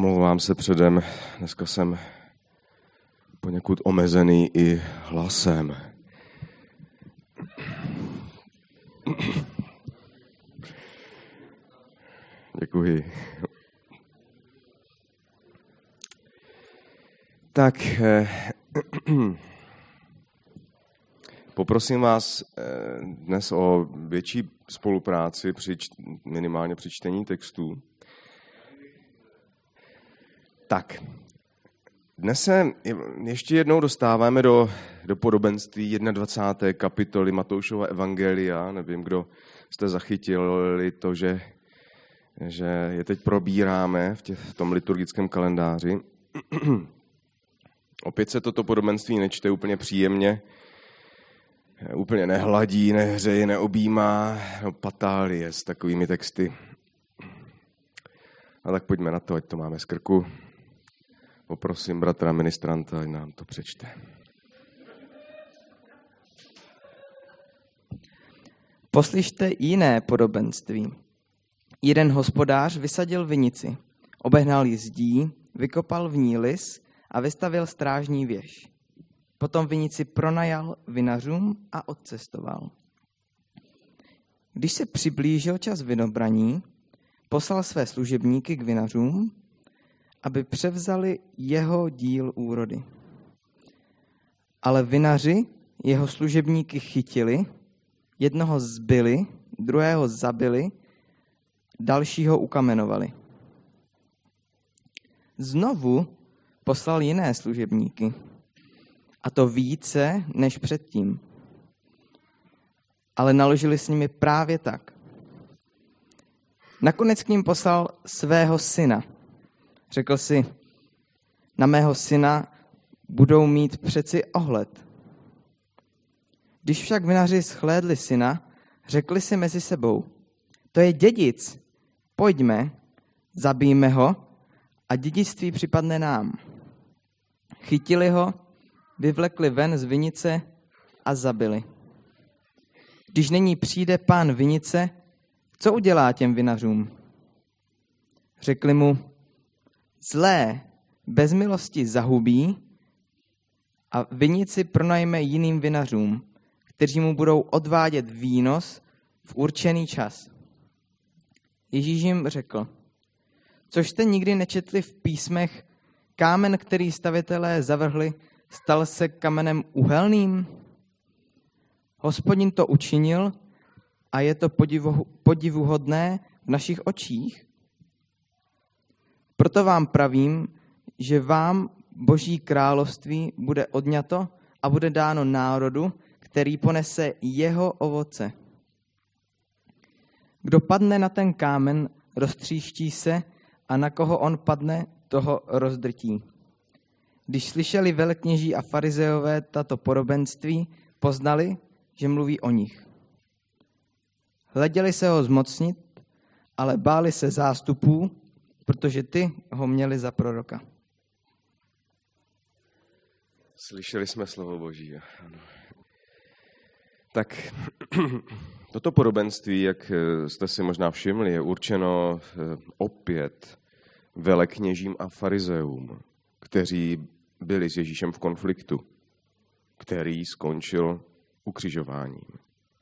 Omlouvám se předem, dneska jsem poněkud omezený i hlasem. Děkuji. Tak, poprosím vás dnes o větší spolupráci minimálně při čtení textů. Tak, dnes se ještě jednou dostáváme do podobenství 21. kapitoly Matoušova evangelia. Nevím, kdo jste zachytili to, že je teď probíráme v tom liturgickém kalendáři. Opět se toto podobenství nečte úplně příjemně, úplně nehladí, nehřeje, neobjímá, patálie s takovými texty. A tak pojďme na to, ať to máme z krku. Poprosím bratra ministranta, ať nám to přečte. Poslyšte jiné podobenství. Jeden hospodář vysadil vinici, obehnal ji zdí, vykopal v ní lis a vystavil strážní věž. Potom vinici pronajal vinařům a odcestoval. Když se přiblížil čas vinobraní, poslal své služebníky k vinařům, aby převzali jeho díl úrody. Ale vinaři jeho služebníky chytili, jednoho zbili, druhého zabili, dalšího ukamenovali. Znovu poslal jiné služebníky, a to více než předtím. Ale naložili s nimi právě tak. Nakonec k ním poslal svého syna. Řekl si, na mého syna budou mít přeci ohled. Když však vinaři shlédli syna, řekli si mezi sebou, to je dědic, pojďme, zabijme ho a dědictví připadne nám. Chytili ho, vyvlekli ven z vinice a zabili. Když nyní přijde pán vinice, co udělá těm vinařům? Řekli mu, zlé, bez milosti zahubí a vinici pronajme jiným vinařům, kteří mu budou odvádět výnos v určený čas. Ježíš jim řekl, což jste nikdy nečetli v písmech, kámen, který stavitelé zavrhli, stal se kamenem uhelným? Hospodin to učinil a je to podivuhodné v našich očích. Proto vám pravím, že vám Boží království bude odňato a bude dáno národu, který ponese jeho ovoce. Kdo padne na ten kámen, roztříští se a na koho on padne, toho rozdrtí. Když slyšeli velekněží a farizeové tato podobenství, poznali, že mluví o nich. Hleděli se ho zmocnit, ale báli se zástupů, protože ty ho měli za proroka. Slyšeli jsme slovo Boží. Ano. Tak toto podobenství, jak jste si možná všimli, je určeno opět velekněžím a farizeům, kteří byli s Ježíšem v konfliktu, který skončil ukřižováním.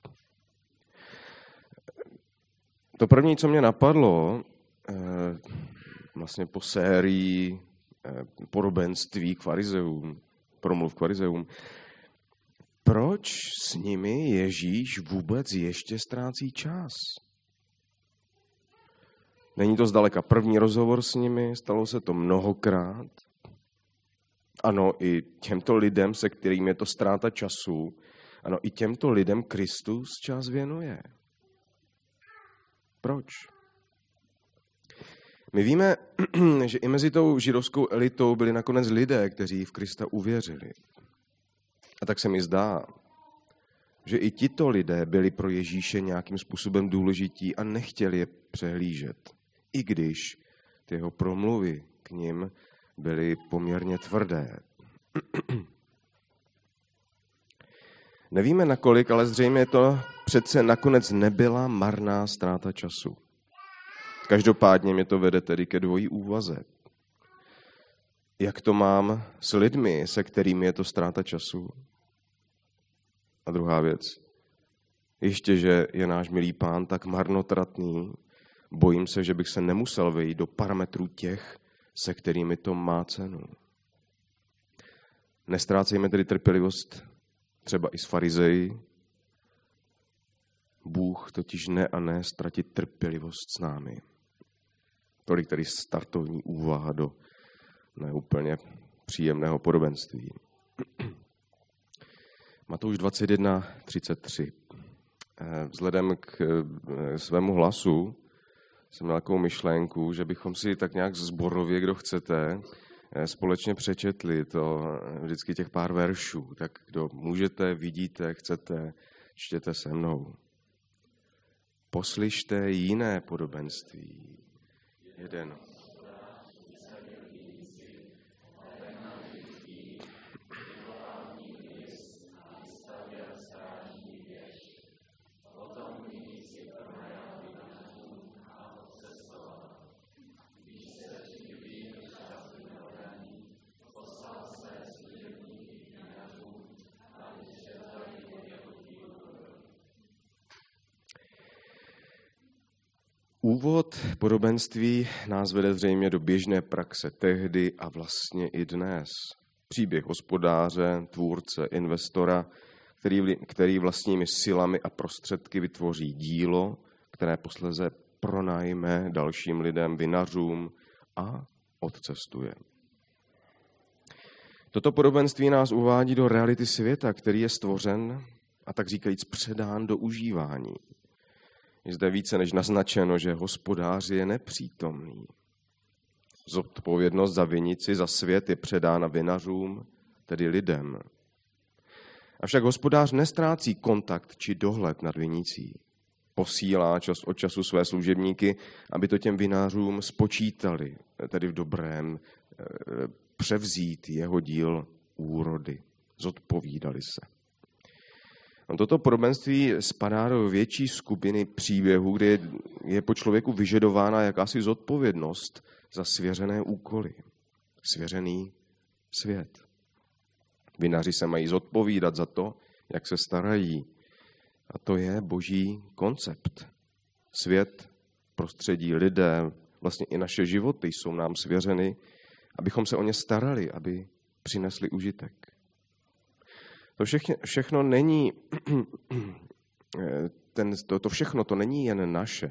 To první, co mě napadlo, vlastně po sérii podobenství k farizeům, promluv k farizeům, proč s nimi Ježíš vůbec ještě ztrácí čas? Není to zdaleka první rozhovor s nimi, stalo se to mnohokrát. Ano, i těmto lidem, se kterým je to ztráta času, ano, i těmto lidem Kristus čas věnuje. Proč? My víme, že i mezi tou židovskou elitou byli nakonec lidé, kteří v Krista uvěřili. A tak se mi zdá, že i tito lidé byli pro Ježíše nějakým způsobem důležití a nechtěli je přehlížet. I když ty jeho promluvy k nim byly poměrně tvrdé. Nevíme nakolik, ale zřejmě to přece nakonec nebyla marná ztráta času. Každopádně mě to vede tedy ke dvojí úvaze. jak to mám s lidmi, se kterými je to ztráta času. A druhá věc, ještě, že je náš milý Pán tak marnotratný, bojím se, že bych se nemusel vejít do parametrů těch, se kterými to má cenu. Nestrácejme tedy trpělivost třeba i s farizeji. Bůh totiž ne a ne ztratit trpělivost s námi. Tolik tedy startovní úvaha do neúplně příjemného podobenství. Matouš 21:33. Vzhledem k svému hlasu jsem měl takovou myšlenku, že bychom si tak nějak sborově, kdo chcete, společně přečetli to vždycky těch pár veršů. Tak kdo můžete, vidíte, chcete, čtěte se mnou. Poslyšte jiné podobenství. Jeden. Úvod podobenství nás vede zřejmě do běžné praxe tehdy a vlastně i dnes. Příběh hospodáře, tvůrce, investora, který vlastními silami a prostředky vytvoří dílo, které posléze pronajme dalším lidem, vinařům a odcestuje. Toto podobenství nás uvádí do reality světa, který je stvořen a tak říkajíc předán do užívání. Je zde více než naznačeno, že hospodář je nepřítomný. Zodpovědnost za vinici, za svět je předána vinařům, tedy lidem. Avšak hospodář nestrácí kontakt či dohled nad vinicí. Posílá čas od času své služebníky, aby to těm vinařům spočítali, tedy v dobrém, převzít jeho díl úrody. Zodpovídali se. Toto podobenství spadá do větší skupiny příběhů, kde je po člověku vyžadována jakási zodpovědnost za svěřené úkoly. Svěřený svět. Vinaři se mají zodpovídat za to, jak se starají. A to je boží koncept. Svět, prostředí, lidé, vlastně i naše životy jsou nám svěřeny, abychom se o ně starali, aby přinesli užitek. To všechno není, to všechno to není jen naše.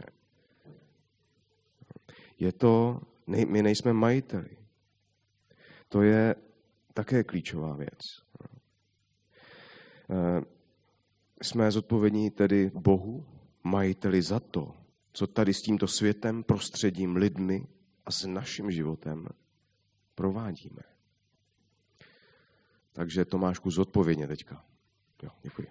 Je to, my nejsme majiteli. To je také klíčová věc. Jsme zodpovědní tedy Bohu, majiteli za to, co tady s tímto světem, prostředím, lidmi a s naším životem provádíme. Takže Tomášku, zodpovědně teďka. Jo, děkuji.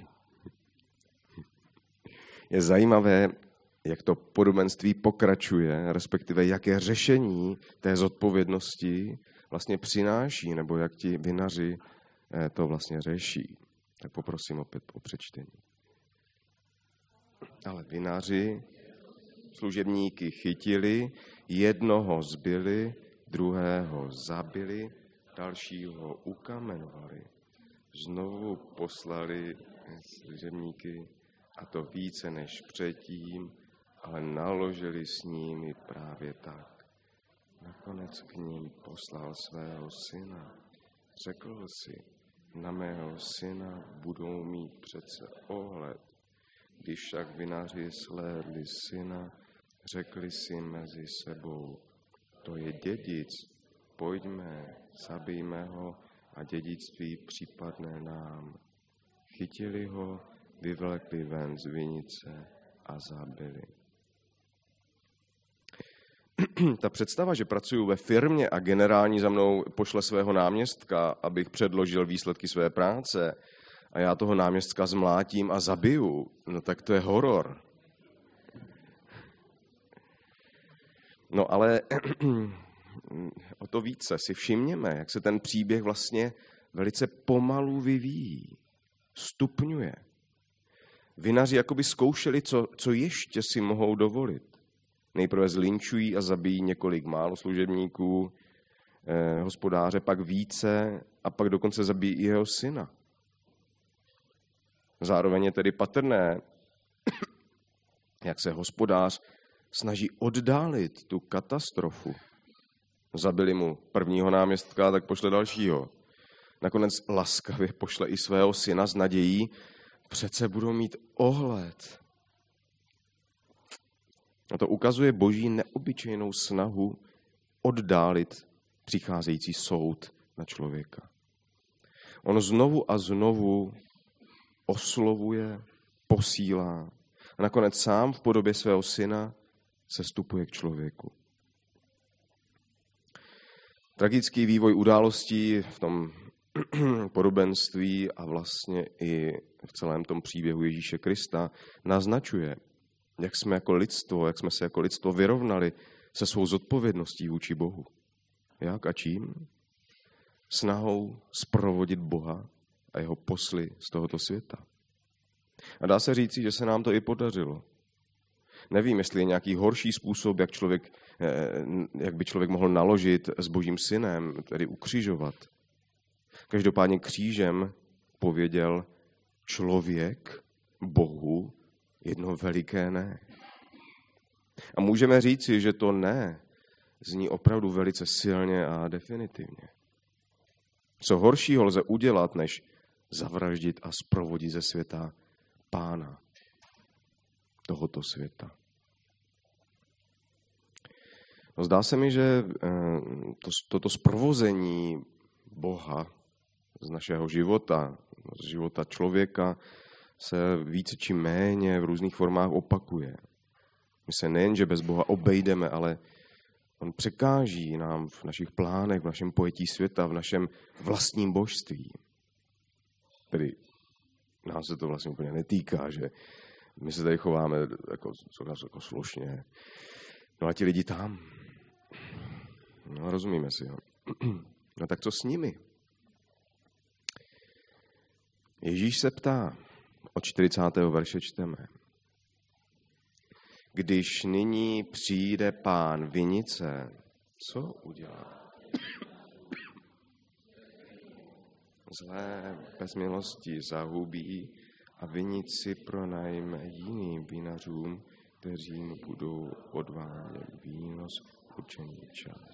Je zajímavé, jak to podobenství pokračuje, respektive jaké řešení té zodpovědnosti vlastně přináší, nebo jak ti vinaři to vlastně řeší. Tak poprosím opět o přečtení. Ale vinaři služebníky chytili, jednoho zbili, druhého zabili, dalšího ukamenovali. Znovu poslali služebníky, a to více než předtím, ale naložili s nimi právě tak. Nakonec k ním poslal svého syna. Řekl si, na mého syna budou mít přece ohled. Když však vinaři shlédli syna, řekli si mezi sebou, to je dědic, pojďme, zabijme ho a dědictví připadne nám. Chytili ho, vyvlekli ven z vinice a zabili. Ta představa, že pracuji ve firmě a generální za mnou pošle svého náměstka, abych předložil výsledky své práce a já toho náměstka zmlátím a zabiju, no tak to je horor. No ale o to více si všimněme, jak se ten příběh vlastně velice pomalu vyvíjí, stupňuje. Vinaři jakoby zkoušeli, co ještě si mohou dovolit. Nejprve zlinčují a zabijí několik málo služebníků, hospodáře, pak více a pak dokonce zabíjí i jeho syna. Zároveň je tedy patrné, jak se hospodář snaží oddálit tu katastrofu. Zabili mu prvního náměstka, tak pošle dalšího. Nakonec laskavě pošle i svého syna s nadějí, přece budou mít ohled. A to ukazuje Boží neobyčejnou snahu oddálit přicházející soud na člověka. On znovu a znovu oslovuje, posílá a nakonec sám v podobě svého syna sestupuje k člověku. Tragický vývoj událostí v tom podobenství a vlastně i v celém tom příběhu Ježíše Krista naznačuje, jak jsme se jako lidstvo vyrovnali se svou zodpovědností vůči Bohu. Jak a čím? Snahou zprovodit Boha a jeho posly z tohoto světa. A dá se říci, že se nám to i podařilo. Nevím, jestli je nějaký horší způsob, jak by člověk mohl naložit s Božím synem, tedy ukřižovat. Každopádně křížem pověděl člověk Bohu jedno veliké ne. A můžeme říci, že to ne zní opravdu velice silně a definitivně. Co horšího lze udělat, než zavraždit a zprovodit ze světa Pána tohoto světa. No, zdá se mi, že toto zprovození Boha z našeho života, z života člověka, se více či méně v různých formách opakuje. My se nejenže bez Boha obejdeme, ale on překáží nám v našich plánech, v našem pojetí světa, v našem vlastním božství. Tedy nás se to vlastně úplně netýká, že my se tady chováme jako slušně. No a ti lidi tam. No, rozumíme si, jo. No tak co s nimi? Ježíš se ptá, od 40. verše čteme. Když nyní přijde Pán vinice, co udělá? Zlé bez milosti zahubí a vinici pronajme jiným vinařům, kteří budou odvádět víno v určený čas.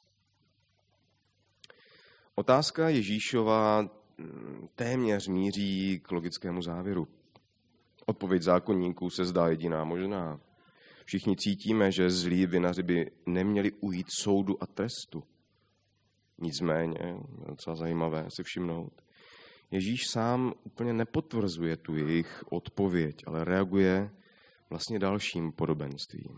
Otázka Ježíšova téměř míří k logickému závěru. Odpověď zákonníků se zdá jediná možná. Všichni cítíme, že zlí vinaři by neměli ujít soudu a trestu. Nicméně, docela zajímavé si všimnout, Ježíš sám úplně nepotvrzuje tu jejich odpověď, ale reaguje vlastně dalším podobenstvím.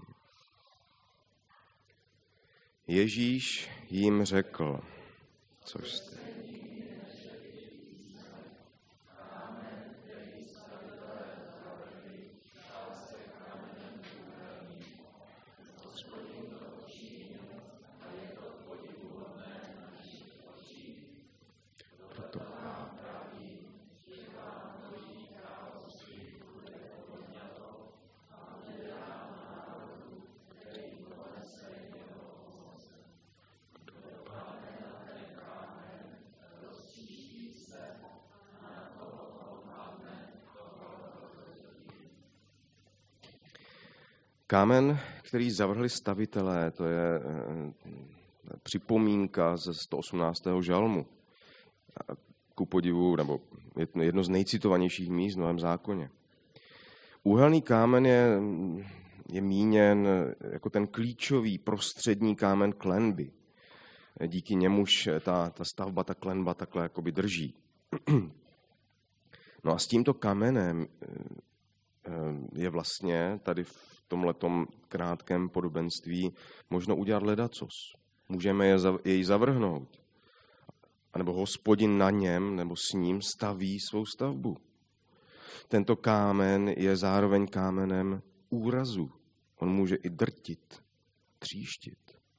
Ježíš jim řekl, což jste. Kámen, který zavrhli stavitelé, to je připomínka ze 118. žalmu. Ku podivu, nebo jedno z nejcitovanějších míst v Novém zákoně. Úhelný kámen je míněn jako ten klíčový prostřední kámen klenby. Díky němuž ta stavba, ta klenba takhle jakoby drží. No a s tímto kamenem je vlastně tady v tomhletom krátkém podobenství možno udělat ledacos. Můžeme jej zavrhnout. A nebo Hospodin na něm nebo s ním staví svou stavbu. Tento kámen je zároveň kámenem úrazu. On může i drtit, tříštit.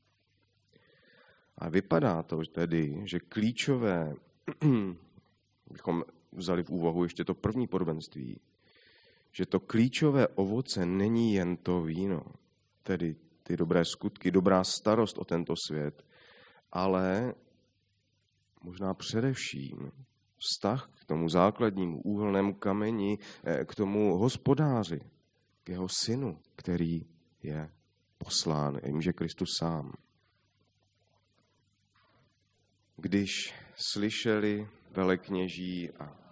A vypadá to tedy, že klíčové, bychom vzali v úvahu ještě to první podobenství, že to klíčové ovoce není jen to víno, tedy ty dobré skutky, dobrá starost o tento svět, ale možná především vztah k tomu základnímu úhelnému kameni, k tomu hospodáři, k jeho synu, který je poslán, jimž je Kristus sám. Když slyšeli velekněží a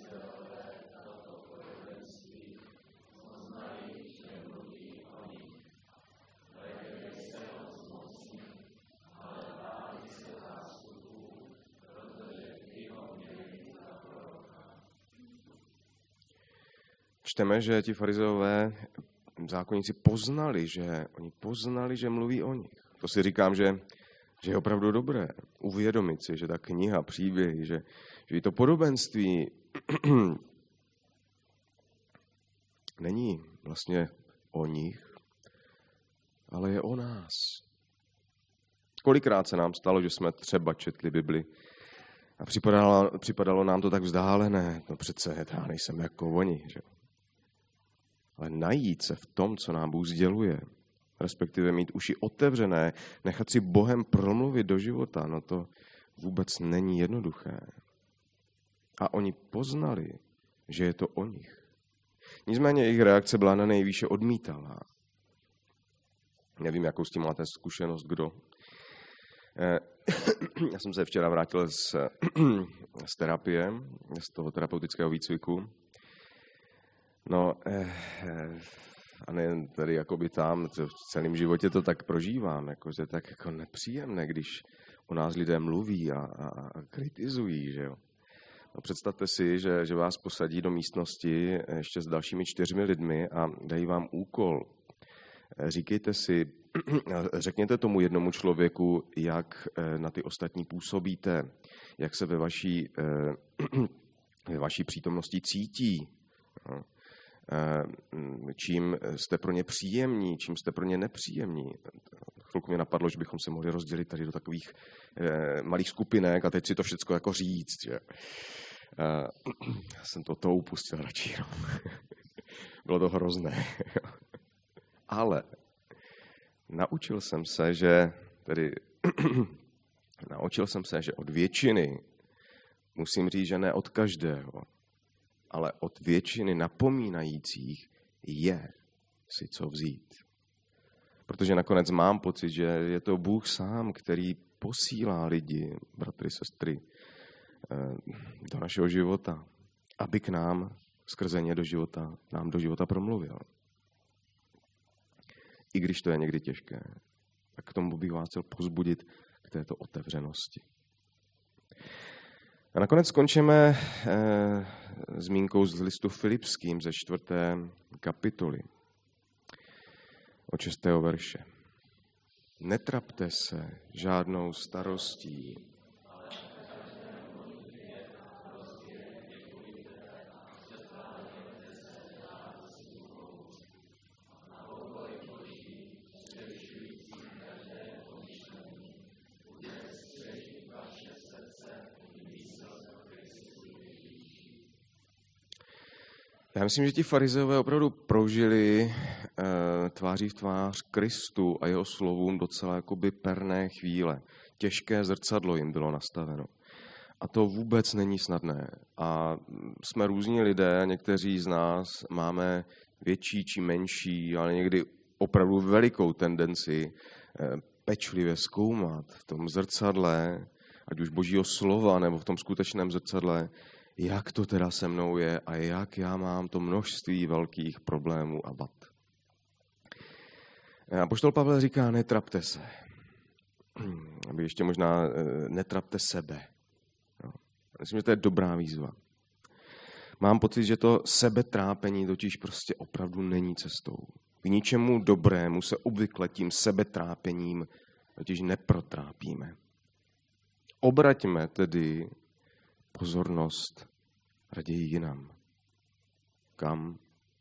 čteme, že ti farizeové zákonníci poznali, že mluví o nich. To si říkám, že je opravdu dobré uvědomit si, že ta kniha, příběhy, že i to podobenství není vlastně o nich, ale je o nás. Kolikrát se nám stalo, že jsme třeba četli Bibli a připadalo nám to tak vzdálené, no přece já nejsem jako oni, že? Ale najít se v tom, co nám Bůh sděluje, respektive mít uši otevřené, nechat si Bohem promluvit do života, no to vůbec není jednoduché. A oni poznali, že je to o nich. Nicméně jejich reakce byla na nejvýše odmítavá. Nevím, jakou s tím máte zkušenost, kdo. Já jsem se včera vrátil z terapie, z toho terapeutického výcviku. No, a nejen tady jakoby tam, v celém životě to tak prožívám, jako, že tak jako nepříjemné, když o nás lidé mluví a kritizují, že jo. No, představte si, že vás posadí do místnosti ještě s dalšími 4 lidmi a dají vám úkol. Říkejte si, řekněte tomu jednomu člověku, jak na ty ostatní působíte, jak se ve vaší přítomnosti cítí, no. Čím jste pro ně příjemní, čím jste pro ně nepříjemní. Chvilku mě napadlo, že bychom se mohli rozdělit tady do takových malých skupinek a teď si to všecko jako říct. Že? Já jsem to upustil radši. No. Bylo to hrozné. Ale naučil jsem se, že od většiny musím říct, že ne od každého, ale od většiny napomínajících je si co vzít. Protože nakonec mám pocit, že je to Bůh sám, který posílá lidi, bratry, sestry, do našeho života, aby k nám skrze ně nám do života promluvil. I když to je někdy těžké, tak k tomu bych vás chtěl povzbudit k této otevřenosti. A nakonec skončíme zmínkou z listu Filipským ze 4. kapitoly od 6. verše. Netrapte se žádnou starostí, Já myslím, že ti farizeové opravdu prožili tváří v tvář Kristu a jeho slovům docela jakoby perné chvíle. Těžké zrcadlo jim bylo nastaveno. A to vůbec není snadné. A jsme různí lidé, někteří z nás máme větší či menší, ale někdy opravdu velikou tendenci pečlivě zkoumat v tom zrcadle, ať už Božího slova, nebo v tom skutečném zrcadle, jak to teda se mnou je a jak já mám to množství velkých problémů a vad. Apoštol Pavel říká, netrapte se. Aby ještě možná netrapte sebe. No. Myslím, že to je dobrá výzva. Mám pocit, že to sebetrápení totiž prostě opravdu není cestou. K ničemu dobrému se obvykle tím sebetrápením totiž neprotrápíme. Obraťme tedy pozornost raději jinam. Kam?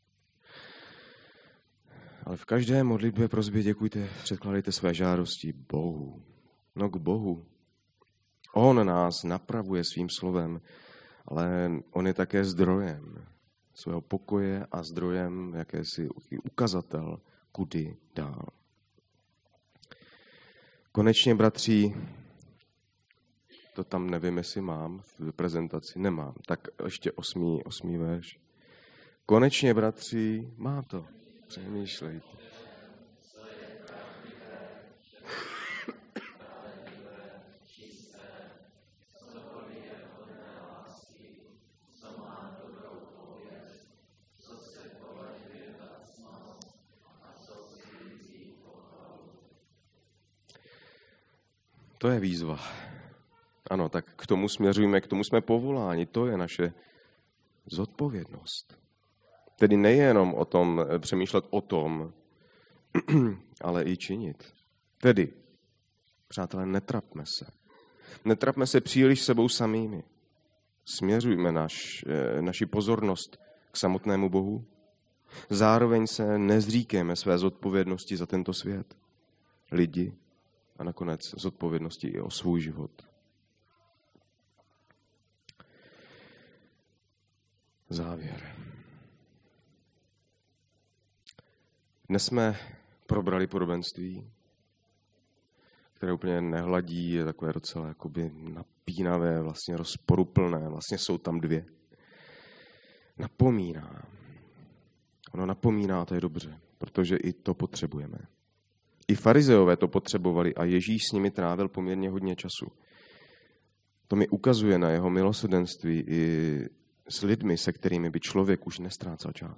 Ale v každé modlitbě prosbě děkujte, předkládejte své žádosti Bohu. No k Bohu. On nás napravuje svým slovem, ale on je také zdrojem svého pokoje a zdrojem jakési ukazatel, kudy dál. Konečně, bratři, To tam nevím, jestli mám v prezentaci. Nemám. Tak ještě 8. verš. Konečně, bratři, má to. Přemýšlejte. To je výzva. Ano, tak k tomu směřujeme, k tomu jsme povoláni. To je naše zodpovědnost. Tedy nejenom o tom, přemýšlet o tom, ale i činit. Tedy, přátelé, netrapme se. Netrapme se příliš sebou samými. Směřujme naši pozornost k samotnému Bohu. Zároveň se nezříkejme své zodpovědnosti za tento svět, lidi a nakonec zodpovědnosti i o svůj život. Závěr. Dnes jsme probrali podobenství, které úplně nehladí, je takové docela jakoby napínavé, vlastně rozporuplné, vlastně jsou tam dvě. Napomíná. Ono napomíná, to je dobře, protože i to potřebujeme. I farizeové to potřebovali a Ježíš s nimi trávil poměrně hodně času. To mi ukazuje na jeho milosrdenství i s lidmi, se kterými by člověk už nestrácal čas.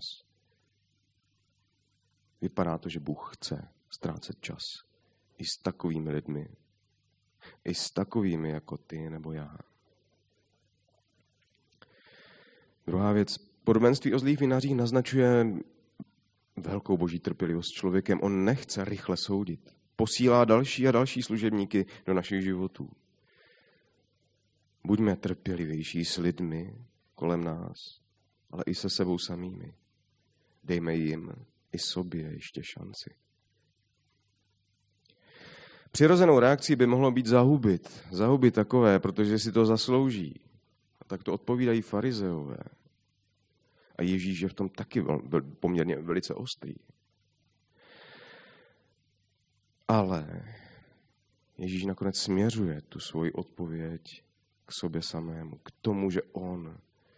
Vypadá to, že Bůh chce ztrácet čas i s takovými lidmi. I s takovými jako ty nebo já. Druhá věc. Podobenství o zlých vinařích naznačuje velkou boží trpělivost s člověkem. On nechce rychle soudit. Posílá další a další služebníky do našich životů. Buďme trpělivější s lidmi kolem nás, ale i se sebou samými. Dejme jim i sobě ještě šanci. Přirozenou reakcí by mohlo být zahubit takové, protože si to zaslouží. A tak to odpovídají farizeové. A Ježíš je v tom taky byl poměrně velice ostrý. Ale Ježíš nakonec směřuje tu svoji odpověď k sobě samému, k tomu, že on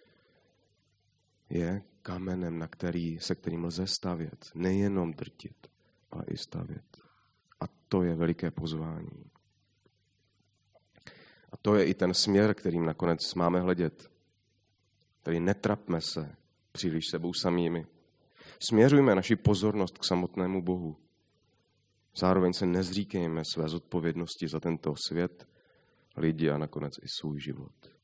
je kamenem, se kterým lze stavět. Nejenom drtit, ale i stavět. A to je veliké pozvání. A to je i ten směr, kterým nakonec máme hledět. Tedy netrapme se příliš sebou samými. Směřujme naši pozornost k samotnému Bohu. Zároveň se nezříkejme své zodpovědnosti za tento svět, lidi a nakonec i svůj život.